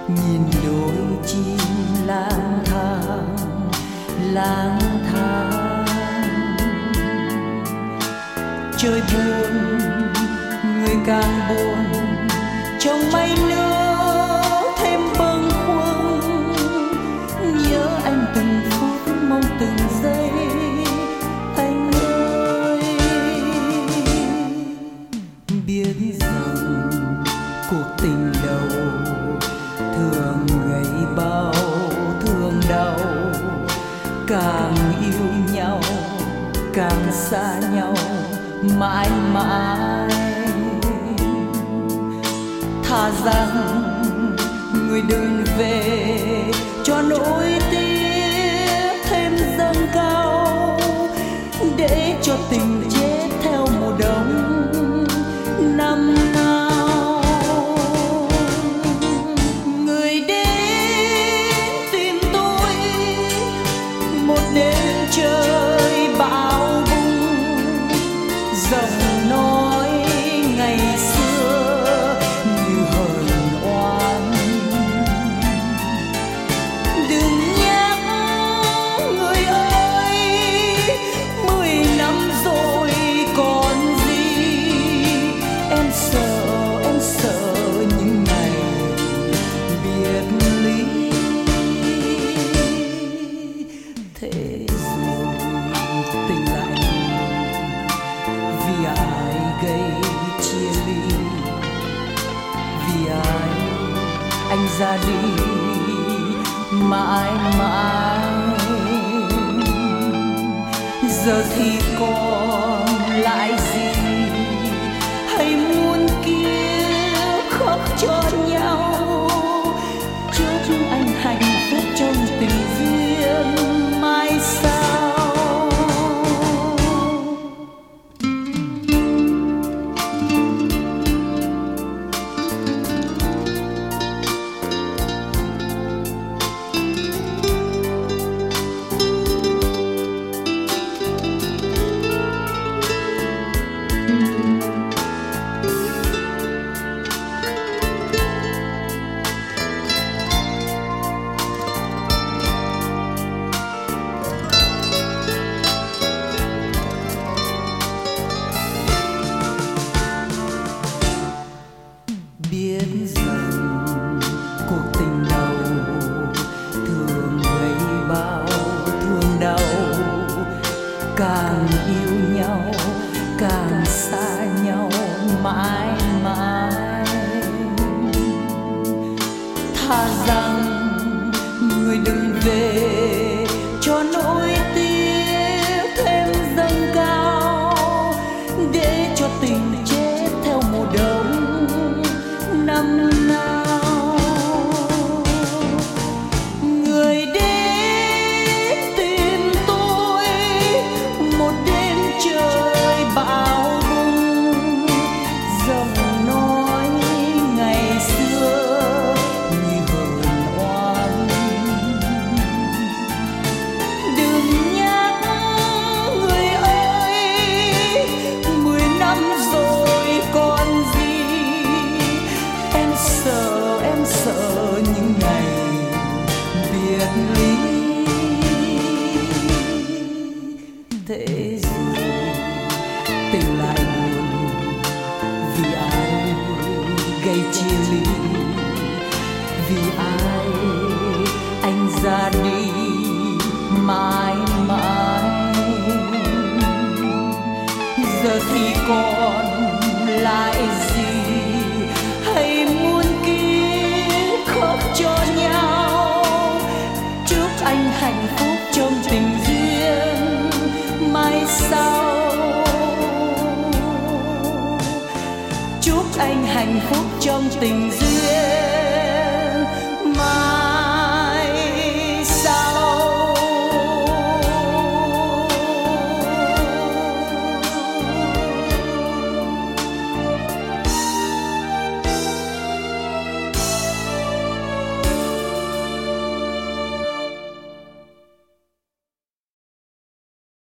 nhìn đôi chim lang thang lang thang. Trời buồn người càng buồn, trong mây nữa thêm bâng khuâng. Nhớ anh từng phút mong từng giây, anh ơi. Biết rằng cuộc tình đầu thường gây bao thương đau, càng yêu nhau càng xa nhau mãi mãi. Thà rằng người đừng về cho nỗi tiếc thêm dâng cao, để cho tình chết theo mùa đông năm nào. Người đến tìm tôi một đêm trời bão bùng, giọng nói ngày xưa như hờn oan. Đừng nhắc người ơi, 10 năm rồi còn gì. Em sợ những ngày biệt ly. Thế rồi tình lại vì ai gây chia ly, vì ai anh ra đi mãi mãi. Giờ thì còn lại gì, hay muôn kiếp khóc cho nhau. Chúc anh hạnh phúc trong tình duyên mai sau. Biết rằng cuộc tình đầu thường gây bao thương đau, càng yêu nhau càng xa nhau mãi mãi. Thà rằng người đừng về cho nỗi tiếc thêm dâng cao, để cho tình chết theo mùa đông năm nào. Người đến tìm tôi một đêm trời bão bùng, giọng nói ngày xưa như hờn oan. Đừng nhắc người ơi, 10 năm rồi còn gì. Em sợ những ngày biệt ly. Thế rồi tình lại buồn vì ai gây chia ly, vì ai anh ra đi mãi mãi. Giờ thì còn lại gì, hay muôn kiếp khóc cho nhau. Chúc anh hạnh phúc trong tình duyên mai sau. Chúc anh hạnh phúc trong tình duyên